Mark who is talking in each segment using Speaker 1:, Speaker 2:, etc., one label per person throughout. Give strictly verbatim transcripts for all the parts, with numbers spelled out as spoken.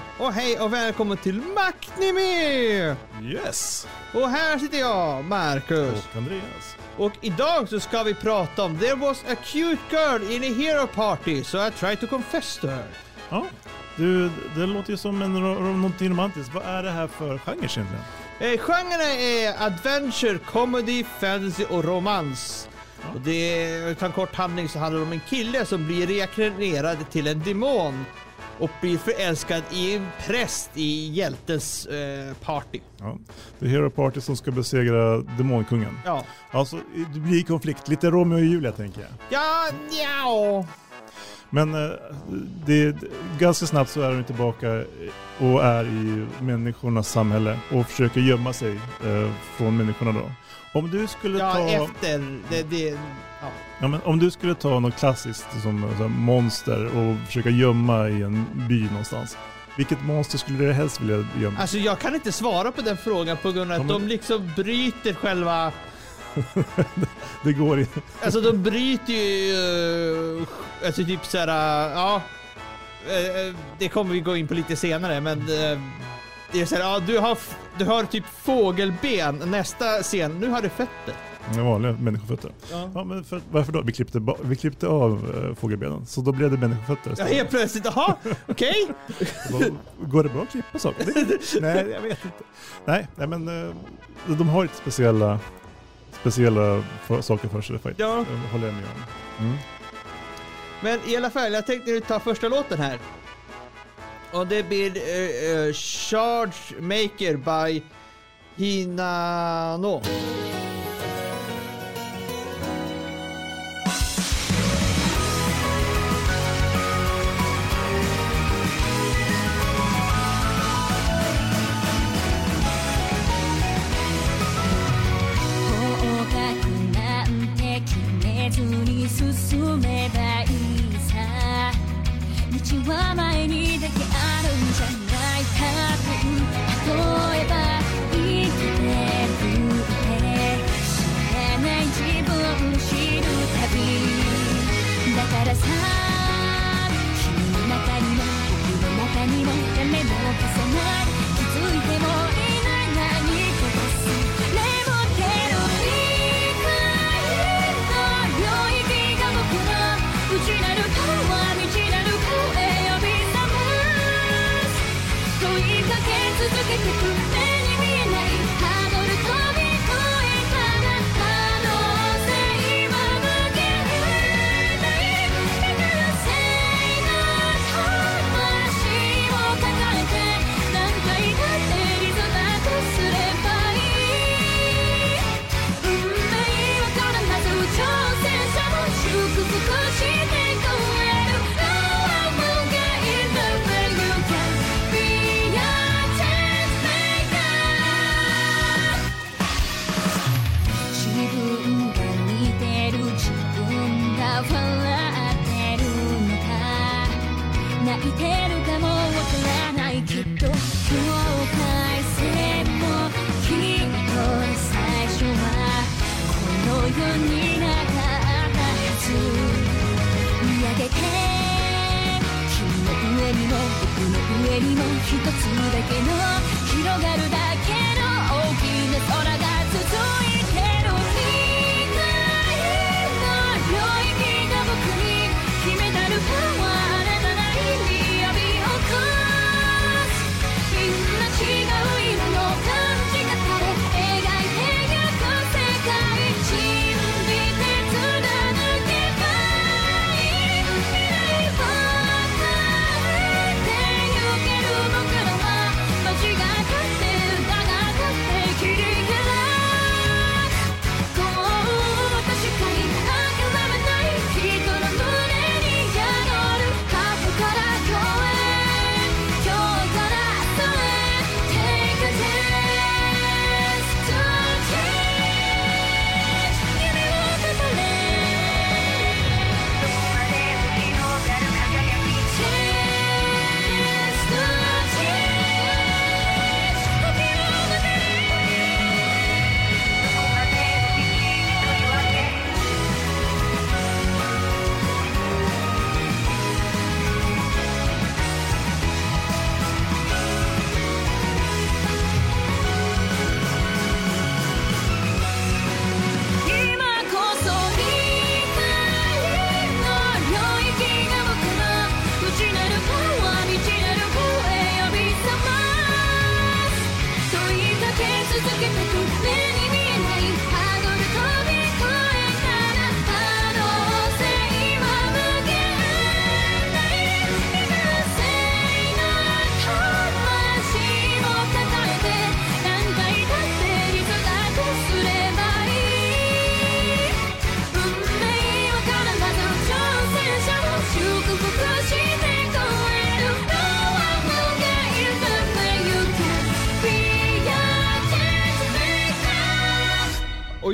Speaker 1: Och hej och välkommen till Macnimi!
Speaker 2: Yes!
Speaker 1: Och här sitter jag, Marcus.
Speaker 2: Och Andreas.
Speaker 1: Och idag så ska vi prata om There was a cute girl in a hero party, so I tried to confess to her.
Speaker 2: Ja, du, det låter ju som en, någonting romantiskt. Vad är det här för genre egentligen?
Speaker 1: Eh, genrerna är adventure, comedy, fantasy och romans. Ja. Och det är, utan kort handling så handlar det om en kille som blir reinkarnerad till en demon och blir förälskad i en präst i hjältens eh, party.
Speaker 2: Ja, det är Hero Party som ska besegra demonkungen.
Speaker 1: Ja.
Speaker 2: Alltså, det blir konflikt. Lite Romeo och Julia, tänker jag.
Speaker 1: Ja, ja.
Speaker 2: Men eh, det, ganska snabbt så är de tillbaka och är i människornas samhälle och försöker gömma sig eh, från människorna då. Om du skulle
Speaker 1: ja,
Speaker 2: ta...
Speaker 1: efter det... det ja.
Speaker 2: Ja, men om du skulle ta något klassiskt som så här, monster och försöka gömma i en by någonstans. Vilket monster skulle du helst vilja gömma?
Speaker 1: Alltså jag kan inte svara på den frågan på grund av att ja, men... de liksom bryter själva...
Speaker 2: det går inte.
Speaker 1: Alltså de bryter ju... Uh, alltså typ såhär... Uh, ja... Uh, det kommer vi gå in på lite senare, men... Uh, det är såhär, ja, du har, du har typ fågelben. Nästa scen, nu har du fötter.
Speaker 2: Det vanliga människofötter. Ja. Ja, men för, varför då? Vi klippte, vi klippte av äh, fågelbenen. Så då blev det människofötter.
Speaker 1: Ja, helt plötsligt. Jaha, okej.
Speaker 2: Okay. Går det bra att klippa saker? Nej, jag vet inte. Nej, nej men äh, de har lite speciella, speciella för, saker för sig. Faktiskt.
Speaker 1: Ja.
Speaker 2: Jag håller jag med om. Mm.
Speaker 1: Men i alla fall, jag tänkte ta första låten här. Och det blir uh, uh, Charge Maker by Hinano.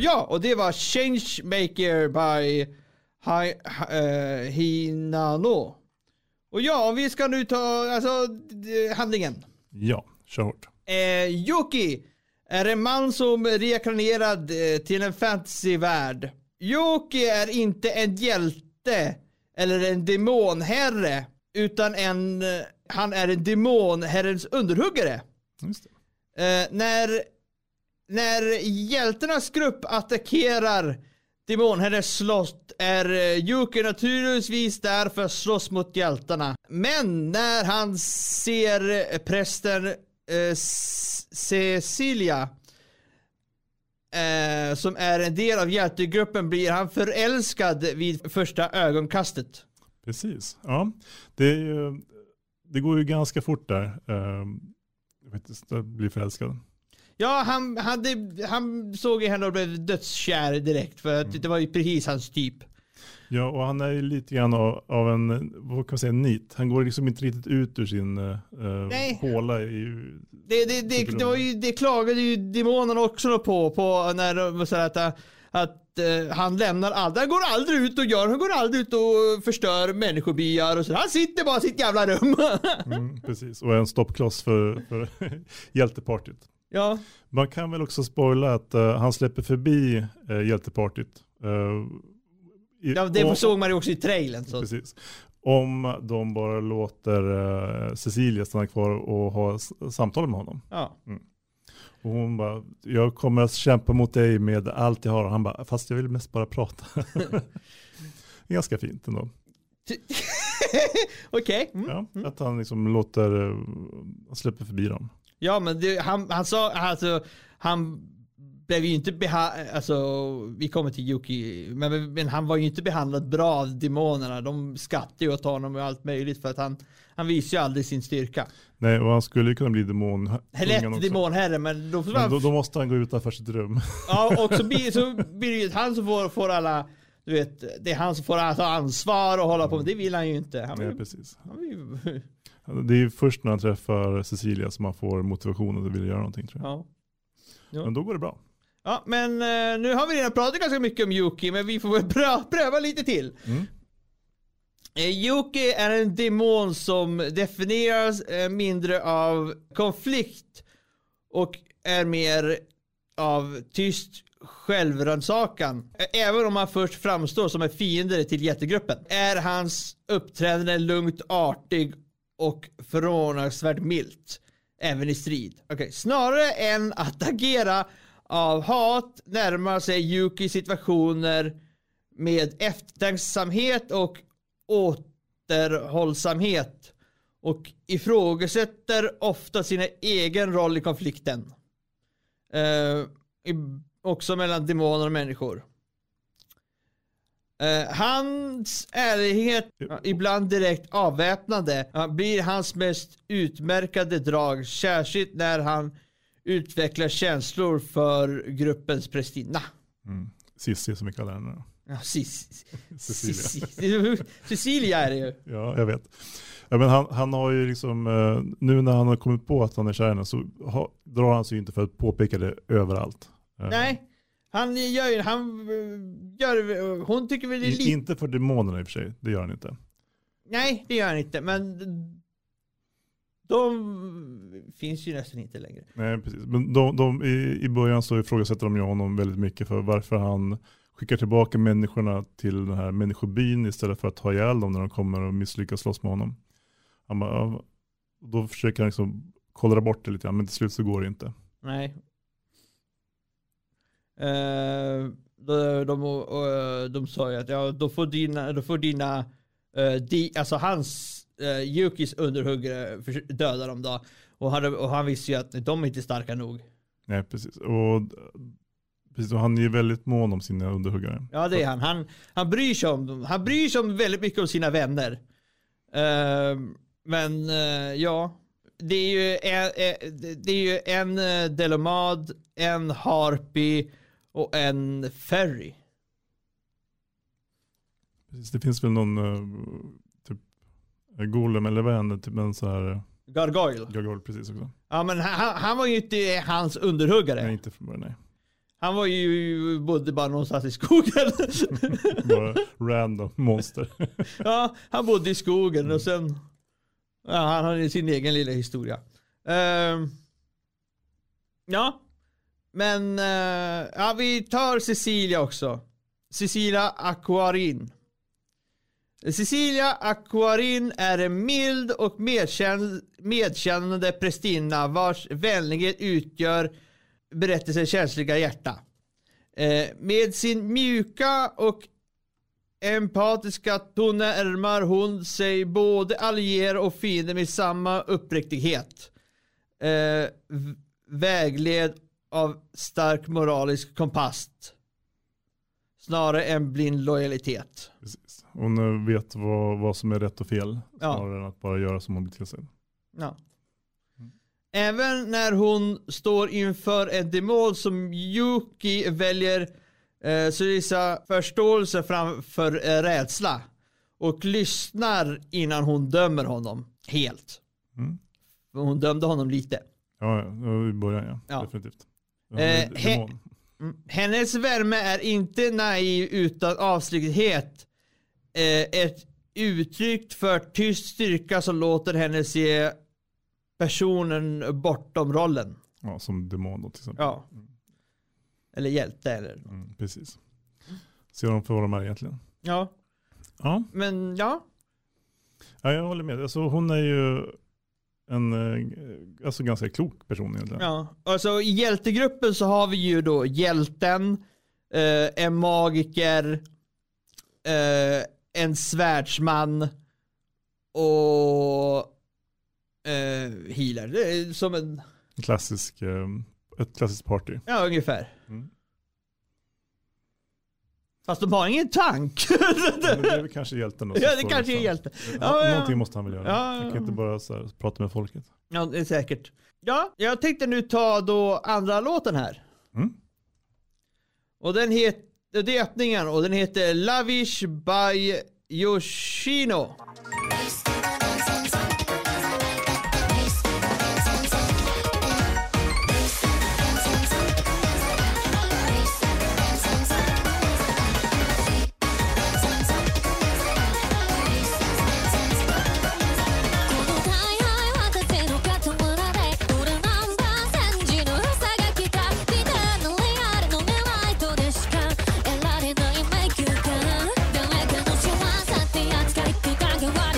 Speaker 1: ja, och det var Changemaker by Hi, uh, Hinano. Och ja, om vi ska nu ta alltså, handlingen.
Speaker 2: Ja, kör hårt.
Speaker 1: Eh, Yuki är en man som är reinkarnerad eh, till en fantasyvärld. Yuki är inte en hjälte eller en demonherre, utan en, eh, han är en demonherrens underhuggare.
Speaker 2: Just det.
Speaker 1: Eh, när, när hjälternas grupp attackerar demonherrens slott är eh, Yuki naturligtvis där för att slåss mot hjältarna. Men när han ser eh, prästen eh, Cecilia eh, som är en del av hjältegruppen blir han förälskad vid första ögonkastet.
Speaker 2: Precis, ja. Det, är ju, det går ju ganska fort där. Uh, jag vet inte, att bli förälskad.
Speaker 1: Ja, han, han, det, han såg i henne och blev dödskär direkt för att mm. det var ju precis hans typ.
Speaker 2: Ja, och han är ju lite grann av, av en, vad kan man säga, nit. Han går liksom inte riktigt ut ur sin uh, håla i...
Speaker 1: Det, det, det, det, var ju, det klagade ju demonerna också på, på när de sa att, att uh, han lämnar aldrig, han går aldrig ut och gör, han går aldrig ut och förstör människobyar och så. Han sitter bara i sitt jävla rum.
Speaker 2: mm, precis, och är en stoppkloss för, för hjältepartyt.
Speaker 1: Ja.
Speaker 2: Man kan väl också spoila att uh, han släpper förbi uh, hjältepartyt. Uh, i,
Speaker 1: ja, det
Speaker 2: och,
Speaker 1: såg man ju också i trailern. Så.
Speaker 2: Precis. Om de bara låter uh, Cecilia stanna kvar och ha s- samtal med honom.
Speaker 1: Ja.
Speaker 2: Mm. Och hon bara, jag kommer att kämpa mot dig med allt jag har. Och han bara, fast jag vill mest bara prata. Ganska fint ändå.
Speaker 1: Okej. Okay. Mm.
Speaker 2: Ja, att han liksom låter, uh, släpper förbi dem.
Speaker 1: Ja, men det, han, han sa, alltså, han blev ju inte behandlad, alltså, vi kommer till Yuki, men, men han var ju inte behandlad bra av demonerna. De skattade ju åt honom och allt möjligt för att han, han visar ju aldrig sin styrka.
Speaker 2: Nej, och han skulle ju kunna bli demon.
Speaker 1: Lätt demonherre, men, då,
Speaker 2: men då, då måste han gå utanför sitt rum. Ja,
Speaker 1: och så blir, så blir det ju han som får, får alla, du vet, det är han som får ta ansvar och hålla på, men det vill han ju inte. Han vill,
Speaker 2: Nej, precis.
Speaker 1: Han vill,
Speaker 2: det är ju först när han träffar Cecilia som man får motivationen att vilja göra någonting, tror jag.
Speaker 1: Ja. Ja.
Speaker 2: Men då går det bra.
Speaker 1: Ja, men uh, nu har vi redan pratat ganska mycket om Yuki, men vi får väl pröva, pröva lite till.
Speaker 2: Mm.
Speaker 1: Uh, Yuki är en demon som definieras uh, mindre av konflikt och är mer av tyst självrannsakan. Uh, även om han först framstår som en fiende till jättegruppen är hans uppträdande lugnt, artig och förvånansvärt milt, även i strid. Okay. Snarare än att agera av hat närmar sig Yuki situationer med eftertänksamhet och återhållsamhet och ifrågasätter ofta sin egen roll i konflikten. Uh, också mellan demoner och människor. Uh, hans ärlighet, uh, ibland direkt avväpnande, uh, blir hans mest utmärkande drag, särskilt när han utvecklar känslor för gruppens prästinna.
Speaker 2: Mm. Sissi som vi kallar henne.
Speaker 1: Ja, Cis-
Speaker 2: Cecilia.
Speaker 1: Cecilia är det ju.
Speaker 2: Ja, jag vet. Ja, men han, han har ju liksom, nu när han har kommit på att han är kär henne så ha, drar han sig inte för att påpeka det överallt.
Speaker 1: Nej, han gör ju, han gör, hon tycker väl det är lite...
Speaker 2: Inte för demonerna i och för sig, det gör han inte.
Speaker 1: Nej, det gör han inte, men de finns ju nästan inte längre.
Speaker 2: Nej, precis. Men de, de, i, i början så ifrågasätter de ju honom väldigt mycket för varför han skickar tillbaka människorna till den här människobyn istället för att ta ihjäl dem när de kommer och misslyckas slåss med honom. Han bara, då försöker han liksom kolla bort det lite grann, men till slut så går det inte.
Speaker 1: Nej. Uh, de, de, uh, de sa ju att ja, då får dina, då får dina uh, di, alltså hans uh, Yukis underhuggare döda dem då. Och, hade, och han visste ju att de är inte starka nog.
Speaker 2: Nej, precis. Och, precis, och han är ju väldigt mån om sina underhuggare.
Speaker 1: Ja, det är han. Han, han bryr sig om dem. Han bryr sig om väldigt mycket om sina vänner. Uh, men uh, ja, det är ju en, det är ju en Delomad, en Harpy och en Ferry.
Speaker 2: Precis, det finns väl någon uh, typ golem eller vad händer, typ en så här
Speaker 1: Gargoyle.
Speaker 2: Gargoyle, precis också.
Speaker 1: Ja, men han, han var ju inte hans underhuggare.
Speaker 2: Nej, inte från början, nej.
Speaker 1: Han var ju bodde bara någonstans i skogen.
Speaker 2: Bara random monster.
Speaker 1: Ja, han bodde i skogen mm. och sen ja, han hade sin egen lilla historia. Uh, ja, men uh, ja, vi tar Cecilia också. Cecilia Aquarin. Cecilia Aquarin är en mild och medkänn- medkännande prästinna vars vänlighet utgör berättelsens känsliga hjärta. Eh, med sin mjuka och empatiska ton närmar hon sig både allierade och fiender med samma uppriktighet. Eh, v- vägled av stark moralisk kompass. Snarare än blind lojalitet.
Speaker 2: Precis. Hon vet vad, vad som är rätt och fel. Snarare
Speaker 1: Ja.
Speaker 2: än att bara göra som hon blir till sig.
Speaker 1: Ja. Mm. Även när hon står inför en demon som Yuki väljer eh, så visa förståelse framför eh, rädsla. Och lyssnar innan hon dömer honom helt.
Speaker 2: Mm.
Speaker 1: Hon dömde honom lite.
Speaker 2: Ja, ja i början ja.
Speaker 1: Ja.
Speaker 2: Definitivt.
Speaker 1: Eh, he- hennes värme är inte naiv utan avsiktlighet. Eh, ett uttryck för tyst styrka som låter henne se personen bortom rollen.
Speaker 2: Ja, som demon då till exempel.
Speaker 1: Ja. Eller hjälte eller.
Speaker 2: Mm, precis. Ser de för vad de är egentligen.
Speaker 1: Ja.
Speaker 2: Ja.
Speaker 1: Men ja.
Speaker 2: Ja, jag håller med. Alltså, hon är ju en alltså, ganska klok person egentligen.
Speaker 1: Ja. Alltså i hjältegruppen så har vi ju då hjälten, eh, en magiker, eh, en svärdsman och eh, healer. Det är som en
Speaker 2: klassisk, eh, ett klassiskt party.
Speaker 1: ja, ungefär.
Speaker 2: Mm.
Speaker 1: Fast de har ingen tank.
Speaker 2: Men det är väl kanske hjälten då.
Speaker 1: Ja, det kanske är hjälten. Ja, ja.
Speaker 2: Någonting måste han väl göra.
Speaker 1: Ja, ja.
Speaker 2: Han kan inte bara så här, prata med folket.
Speaker 1: Ja, det är säkert. Ja, jag tänkte nu ta då andra låten här.
Speaker 2: Mm.
Speaker 1: Och den heter, det är öppningen och den heter Lavish by Yoshino.
Speaker 3: Get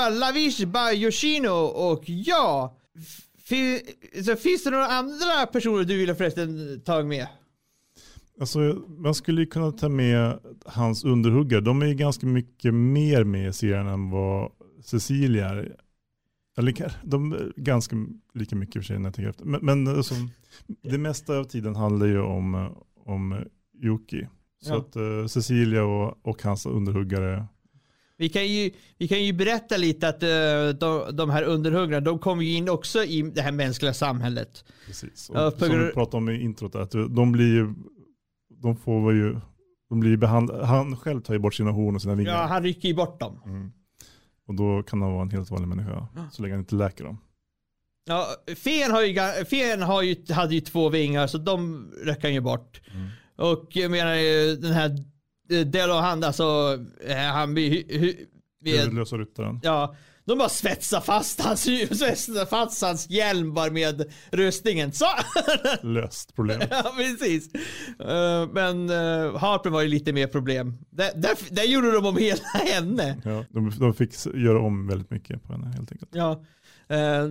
Speaker 1: var Lavish by Yoshino och ja, f- så finns det några andra personer du vill förresten ta med?
Speaker 2: Alltså, man skulle ju kunna ta med hans underhuggare. De är ju ganska mycket mer med i serien än vad Cecilia är. Eller, de är ganska lika mycket för sig när jag tänker efter. Men, men alltså, det mesta av tiden handlar ju om, om Yuki. Så
Speaker 1: ja.
Speaker 2: att uh, Cecilia och, och hans underhuggare. Vi
Speaker 1: kan ju, vi kan ju berätta lite att uh, de, de här underhuggarna, de kommer ju in också i det här mänskliga samhället.
Speaker 2: Precis. Och, uh, som vi pratade om i introt, att de blir ju, de får ju, de blir behandlade, han själv tar ju bort sina horn och sina vingar.
Speaker 1: Ja, han rycker ju bort dem.
Speaker 2: Mm. Och då kan han vara en helt vanlig människa, så länge han inte läker dem.
Speaker 1: Ja, Fen har ju, Fen har ju, hade ju två vingar, så de rycker han ju bort. Mm. Och jag menar, den här Delohand, alltså han blir
Speaker 2: huvudlösa ryttaren.
Speaker 1: Ja, de bara svetsar fast hans svetsar fast hans hjälm bara med rustningen. Så
Speaker 2: löst problem.
Speaker 1: Ja, precis. Uh, men uh, Harpen var ju lite mer problem. Där, där, där gjorde de om hela henne.
Speaker 2: Ja, de, de fick göra om väldigt mycket på henne helt enkelt.
Speaker 1: Ja. Uh,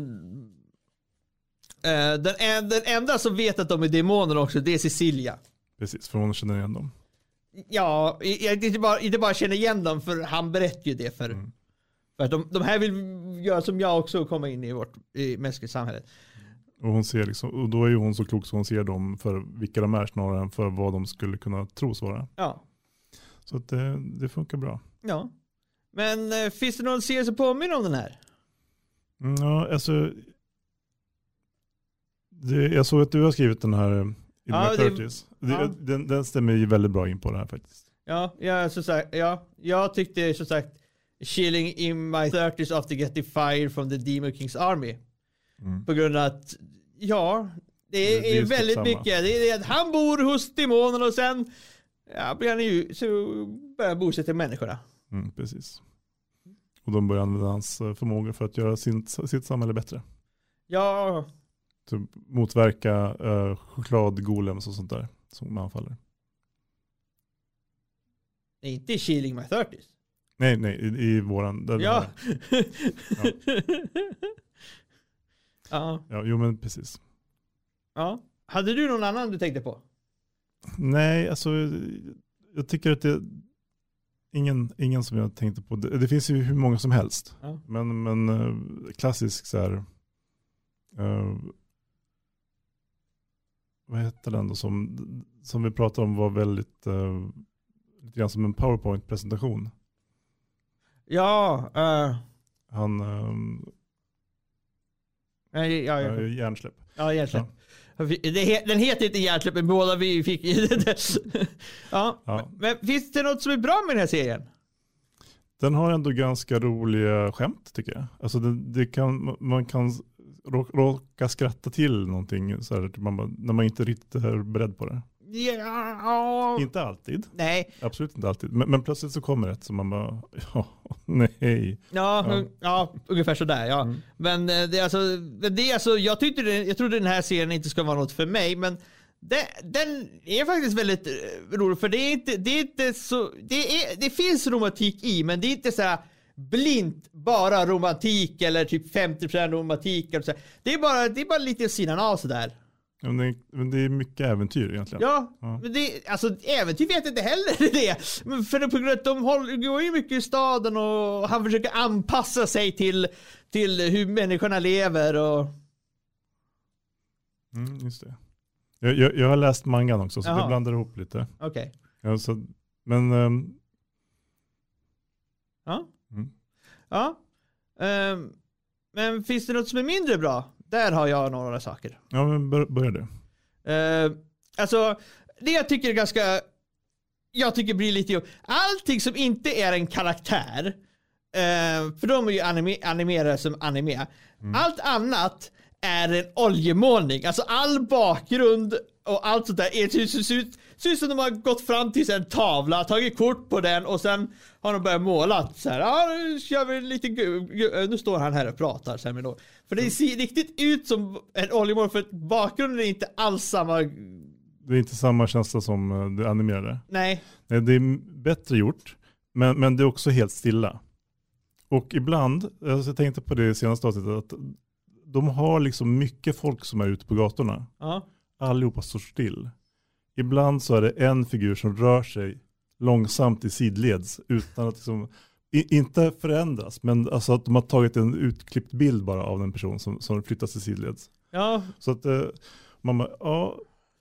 Speaker 1: uh, den, den enda som vet att de är demoner också, det är Cecilia.
Speaker 2: Precis, för hon känner igen dem.
Speaker 1: Ja, jag inte bara, inte bara känner igen dem, för han berättar ju det för, mm. för att de, de här vill göra som jag också, komma in i vårt i mänskliga samhället.
Speaker 2: Och hon ser liksom, och då är ju hon så klok så hon ser dem för vilka de är snarare än för vad de skulle kunna tros vara.
Speaker 1: Ja.
Speaker 2: Så att det, det funkar bra.
Speaker 1: Ja. Men äh, finns det någon serie som påminner om den här?
Speaker 2: Mm, ja, alltså det, jag såg att du har skrivit den här i ja, det, det, ja. den, den stämmer ju väldigt bra in på det här faktiskt.
Speaker 1: Ja, ja, så sagt, ja jag tyckte som sagt chilling in my thirties after getting fired from the Demon King's army. Mm. På grund av att ja, det är, det, det är väldigt samma. mycket. Det är att han bor hos demonen och sen ja, blir han ju så börjar bosätta människorna.
Speaker 2: Mm, precis. Och de börjar använda hans förmåga för att göra sin, sitt samhälle bättre.
Speaker 1: Ja.
Speaker 2: Typ motverka uh, chokladgolems och sånt där som anfaller.
Speaker 1: Nej, inte chilling my thirties.
Speaker 2: Nej, nej, i, i våran. Där
Speaker 1: ja.
Speaker 2: ja.
Speaker 1: ja.
Speaker 2: Ja, jo men precis.
Speaker 1: Ja. Hade du någon annan du tänkte på?
Speaker 2: Nej, alltså jag tycker att det ingen, ingen som jag tänkte på. Det, det finns ju hur många som helst. Ja. Men, men uh, klassisk så här uh, vad heter den då som, som vi pratade om var väldigt uh, lite grann som en PowerPoint-presentation.
Speaker 1: Ja. Uh...
Speaker 2: Han um,
Speaker 1: ja, ja, ja.
Speaker 2: Uh, hjärnsläpp.
Speaker 1: Ja, hjärnsläpp. Ja. Det, den heter inte hjärnsläpp, men båda vi fick ja. ja. Men finns det något som är bra med den här serien?
Speaker 2: Den har ändå ganska roliga skämt tycker jag. Alltså det, det kan, man kan råka skratta till någonting så här, man bara, när man inte riktigt är beredd på det.
Speaker 1: Ja.
Speaker 2: Inte alltid.
Speaker 1: Nej.
Speaker 2: Absolut inte alltid. Men, men plötsligt så kommer det som man bara, ja, nej.
Speaker 1: Ja, ja. ja ungefär sådär. Ja. Mm. Men det är alltså, det är alltså jag, tyckte det, jag trodde den här serien inte ska vara något för mig, men det, den är faktiskt väldigt rolig. För det är inte, det är inte så, det, är, det finns romantik i, men det är inte så här blint bara romantik eller typ femtio procent romantik. Eller så. Det, är bara, det är bara lite sidan av sådär.
Speaker 2: Ja, men, det, men det är mycket äventyr egentligen.
Speaker 1: Ja, ja. Men det, alltså äventyr vet jag inte heller det. Men för det på grund av att de håller, går ju mycket i staden och han försöker anpassa sig till, till hur människorna lever. Och...
Speaker 2: Mm, just det. Jag, jag, jag har läst mangan också, så Jaha. det blandar ihop lite.
Speaker 1: Okej.
Speaker 2: Okay. Ja, men... Um...
Speaker 1: Ja. Mm. Ja. Um, men finns det något som är mindre bra? Där har jag några saker.
Speaker 2: Ja, men bör, börja det.
Speaker 1: Uh, alltså, det jag tycker är ganska... Jag tycker blir lite... Allting som inte är en karaktär, uh, för de är ju anime, animerade som anime. Mm. Allt annat är en oljemålning. Alltså all bakgrund och allt sånt där är ser ut ser ut som de har gått fram till en tavla, tagit kort på den och sen har de börjat måla så här. Ja, nu kör vi lite nu står han här och pratar så här med då. För det ser riktigt ut som en oljemålning, för bakgrunden är inte alls samma.
Speaker 2: Det är inte samma känsla som det animerade.
Speaker 1: Nej.
Speaker 2: Nej, det är bättre gjort, men men det är också helt stilla. Och ibland, alltså jag tänkte på det i senaste avsnittet, att de har liksom mycket folk som är ute på gatorna.
Speaker 1: Ja.
Speaker 2: Allihopa står still. Ibland så är det en figur som rör sig långsamt i sidleds utan att liksom, i, inte förändras, men alltså att de har tagit en utklippt bild bara av den person som, som flyttas i sidleds.
Speaker 1: Ja.
Speaker 2: Så att eh, mamma, ja.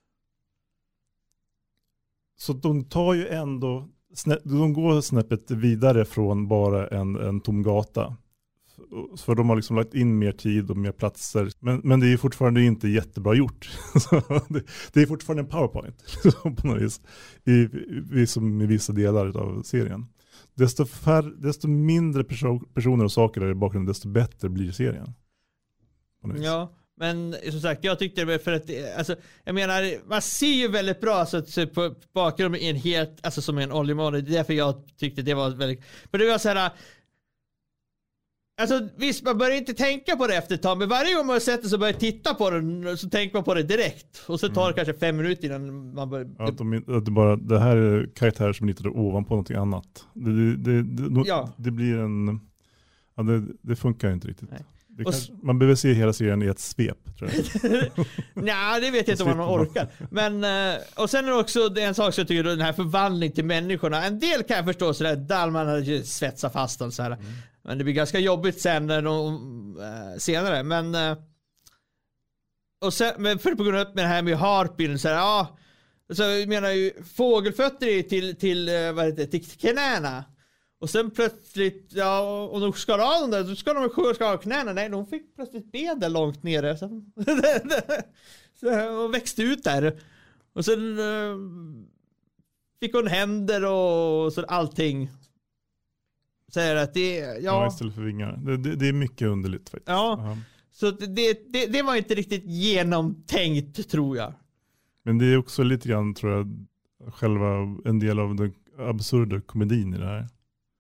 Speaker 2: Så de tar ju ändå, snä, de går snäppet vidare från bara en, en tom gata. För de har liksom lagt in mer tid och mer platser. Men, men det är fortfarande inte jättebra gjort. det, det är fortfarande en PowerPoint på något vis. I, i, som i vissa delar av serien. Desto, fär, desto mindre perso- personer och saker är i bakgrunden, desto bättre blir serien.
Speaker 1: Ja, men som sagt, jag tyckte det för att, alltså, jag menar, man ser ju väldigt bra så att på bakgrunden är en helt, alltså som en oljemåne. Det är därför jag tyckte det var väldigt, för det var så här. Alltså visst, man börjar inte tänka på det efter ett tag, men varje gång man sätter sig och börjar titta på det så tänker man på det direkt. Och så tar det mm. kanske fem minuter innan man börjar...
Speaker 2: Ja, att de, att det, bara, det här är karaktärer som ritar ovanpå någonting annat. Det, det, det, ja. det blir en... Ja, det, det funkar inte riktigt. Det kan, s- man behöver se hela serien i ett svep, tror jag.
Speaker 1: Nej, det vet jag inte om man orkar. Men, och sen är det också det är en sak som jag tycker, den här förvandling till människorna. En del kan jag förstå sådär, Dalman hade svetsat fast dem så här. Mm. Men det blir ganska jobbigt sen när de, äh, senare. Men, äh, och sen, men för på grund av det här med harpin så här, ja, så jag menar ju fågelfötter till, till, vad heter det, till knäna. Och sen plötsligt, ja, och de skar av dem där, då ska de skara av knäna. Nej, de fick plötsligt benen långt nere. Så, så, och växte ut där. Och sen uh, fick hon händer och så allting. Säger att det, ja.
Speaker 2: Ja, istället för vingar. Det, det, det är mycket underligt faktiskt.
Speaker 1: Ja,
Speaker 2: Aha.
Speaker 1: Så det, det, det var inte riktigt genomtänkt, tror jag.
Speaker 2: Men det är också lite grann, tror jag, själva en del av den absurda komedin i det här.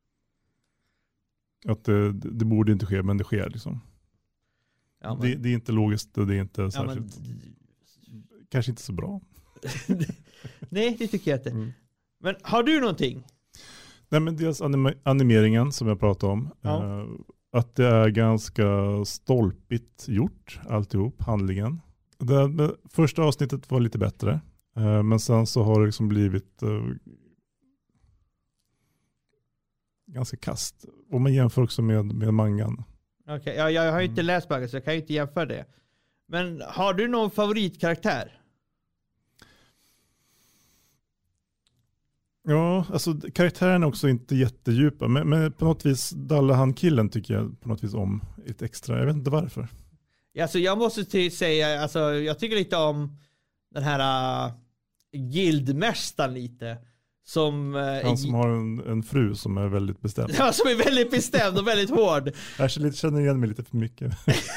Speaker 2: Att det, det borde inte ske, men det sker liksom. Ja, men... det, det är inte logiskt och det är inte särskilt... Ja, men... Kanske inte så bra.
Speaker 1: Nej, det tycker jag inte. Mm. Men har du någonting?
Speaker 2: Nej, men dels anim- animeringen som jag pratade om. Ja. Eh, att det är ganska stolpigt gjort, alltihop, handlingen. Det, det första avsnittet var lite bättre. Eh, men sen så har det liksom blivit... Eh, ganska kast. Om man jämför också med, med mangan.
Speaker 1: Okej, okay, ja, jag har ju inte mm. läst mangan så jag kan ju inte jämföra det. Men har du någon favoritkaraktär?
Speaker 2: Ja, alltså karaktären är också inte jättedjupa. Men, men på något vis, Dallahan-killen tycker jag på något vis om ett extra. Jag vet inte varför.
Speaker 1: Alltså jag måste till säga, alltså jag tycker lite om den här uh, guildmästaren lite. Som, uh,
Speaker 2: Han som har en, en fru som är väldigt bestämd.
Speaker 1: Ja, som är väldigt bestämd och väldigt hård.
Speaker 2: Jag känner igen mig lite för mycket.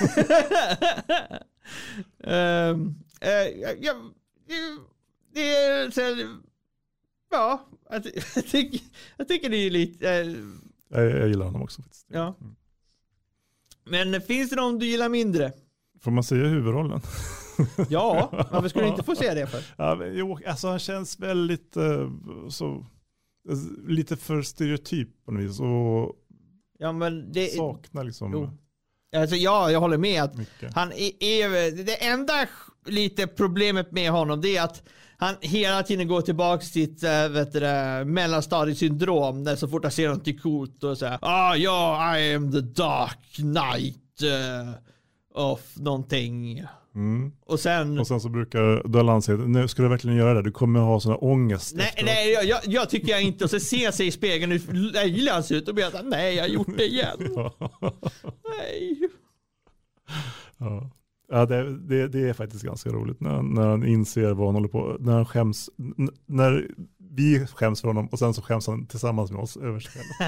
Speaker 1: um, uh, ja, det är så, ja, jag, jag, tycker, jag tycker det är lite... Uh,
Speaker 2: jag, jag gillar honom också faktiskt.
Speaker 1: Ja. Mm. Men finns det någon du gillar mindre?
Speaker 2: Får man säga huvudrollen?
Speaker 1: Ja, varför skulle du inte få säga det för?
Speaker 2: Ja, men, jo, alltså han känns väldigt uh, så, lite för stereotyp på något vis. Och
Speaker 1: ja, men det
Speaker 2: saknar liksom...
Speaker 1: Jo. Alltså, ja, jag håller med. Att
Speaker 2: mycket.
Speaker 1: Han är, är, det enda lite problemet med honom det är att han hela tiden går tillbaka till sitt äh, vet du, mellanstadiesyndrom när så fort han ser något coolt och säger ah ja, I am the dark knight uh, of någonting.
Speaker 2: Mm.
Speaker 1: Och sen
Speaker 2: och sen så brukar Dallan säga nu ska du verkligen göra det, du kommer ha såna ångest.
Speaker 1: Nej, efteråt. nej jag, jag tycker jag inte. Och så ser sig i spegeln hur löjlig han ser ut och blir att nej, jag har gjort det igen. Nej.
Speaker 2: Ja. Ja, det, det, det är faktiskt ganska roligt när, när han inser vad han håller på, när han skäms, n- när vi skäms för honom och sen så skäms han tillsammans med oss över sig själv.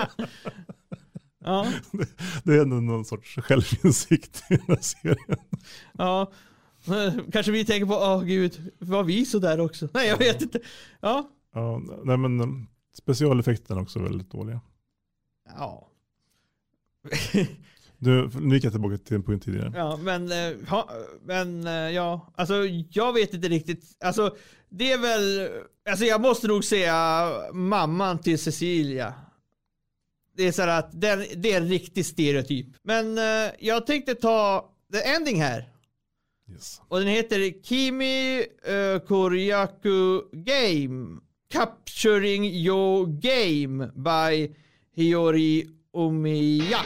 Speaker 1: Ja.
Speaker 2: Det, det är ändå någon sorts självinsikt i den här serien.
Speaker 1: Ja, kanske vi tänker på, åh oh, gud, var vi så där också? Nej, jag vet inte. Ja.
Speaker 2: Ja, nej men specialeffekterna är också väldigt dåliga.
Speaker 1: Ja.
Speaker 2: Du, nu gick jag tillbaka till en punkt tidigare.
Speaker 1: Ja, men, ha, men ja, alltså jag vet inte riktigt, alltså det är väl, alltså jag måste nog säga mamman till Cecilia. det är så här att den, det är en riktig stereotyp. Men uh, jag tänkte ta the ending här.
Speaker 2: Yes.
Speaker 1: Och den heter Kimi uh, Koryaku Game. Capturing Your Game by Hiyori Omiya.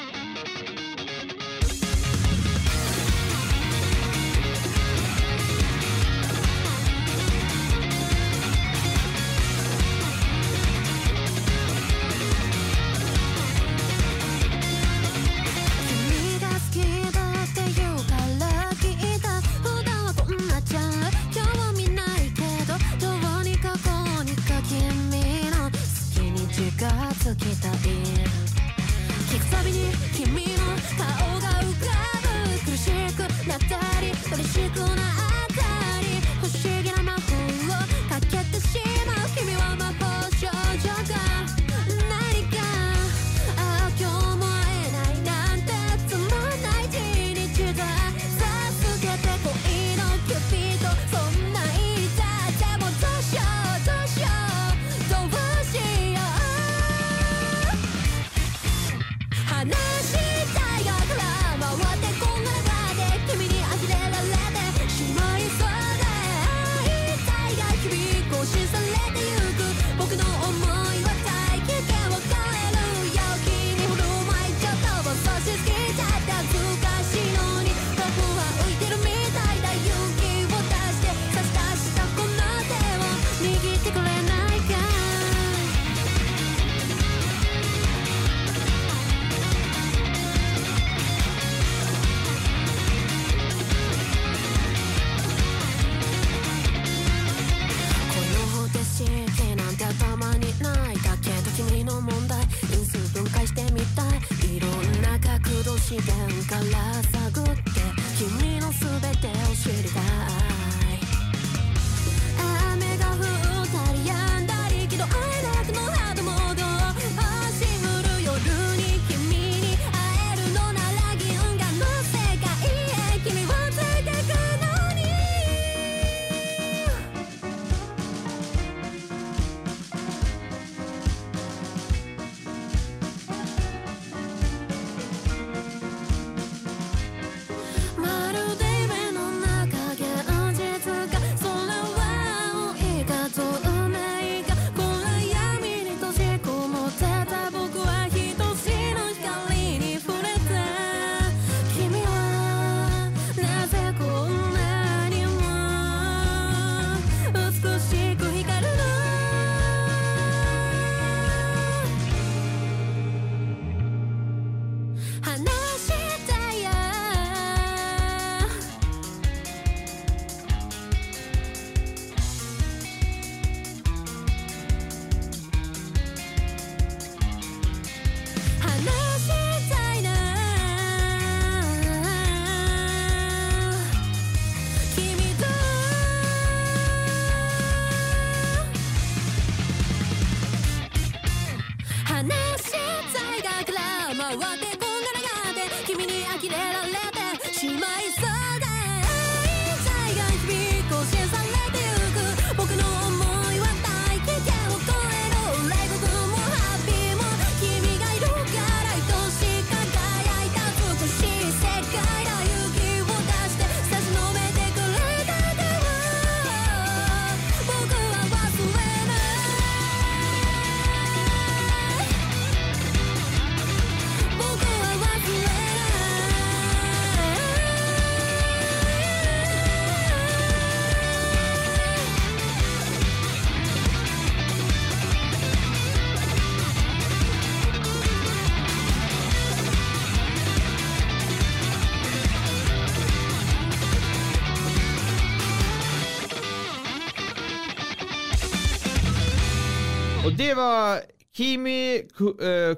Speaker 1: Och det var Kimi uh,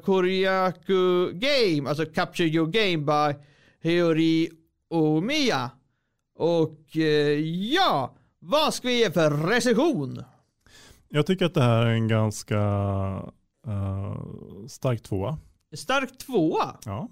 Speaker 1: Koryaku Game, alltså Capture Your Game by Hiyori Omiya. Och uh, ja, vad ska vi ge för recension?
Speaker 2: Jag tycker att det här är en ganska uh, stark tvåa.
Speaker 1: Stark tvåa?
Speaker 2: Ja.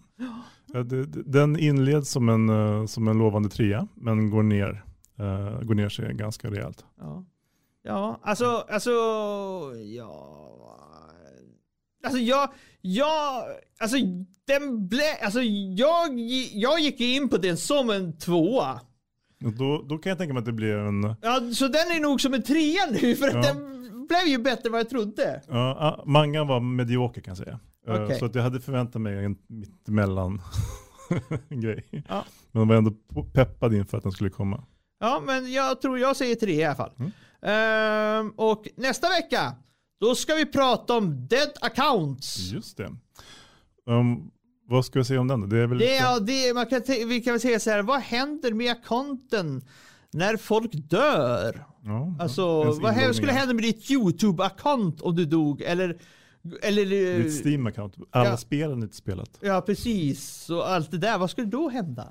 Speaker 2: Den inleds som en, uh, som en lovande trea, men går ner, uh, går ner sig ganska rejält.
Speaker 1: Ja. Ja, alltså, alltså, ja, Alltså jag, jag, alltså den blev, alltså jag, jag gick in på den som en tvåa.
Speaker 2: Då, då kan jag tänka mig att det blir en...
Speaker 1: Ja, så den är nog som en trea nu, för att
Speaker 2: Ja.
Speaker 1: den blev ju bättre än vad jag trodde.
Speaker 2: Ja, mangan var medioker kan jag säga.
Speaker 1: Okay.
Speaker 2: Så att jag hade förväntat mig en mittemellan grej.
Speaker 1: Ja.
Speaker 2: Men jag var ändå peppad inför att den skulle komma.
Speaker 1: Ja, men jag tror jag säger tre i alla fall.
Speaker 2: Mm.
Speaker 1: Ehm, och nästa vecka, då ska vi prata om dead accounts.
Speaker 2: Just det. Um, vad ska jag säga om den då? Det är väl
Speaker 1: Det
Speaker 2: lite...
Speaker 1: är, det, man kan vi kan väl säga så här, vad händer med accounten när folk dör?
Speaker 2: Ja,
Speaker 1: Alltså,
Speaker 2: ens
Speaker 1: vad
Speaker 2: inloggningar.
Speaker 1: skulle hända med ditt YouTube-account om du dog? Eller... eller
Speaker 2: Ditt Steam-account. Alla
Speaker 1: ja.
Speaker 2: spelen är inte spelat.
Speaker 1: Ja, precis. Och allt det där, vad skulle då hända?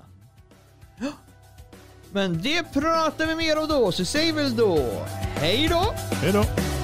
Speaker 1: Men det pratar vi mer om då, så säg väl då hej då!
Speaker 2: Hej då!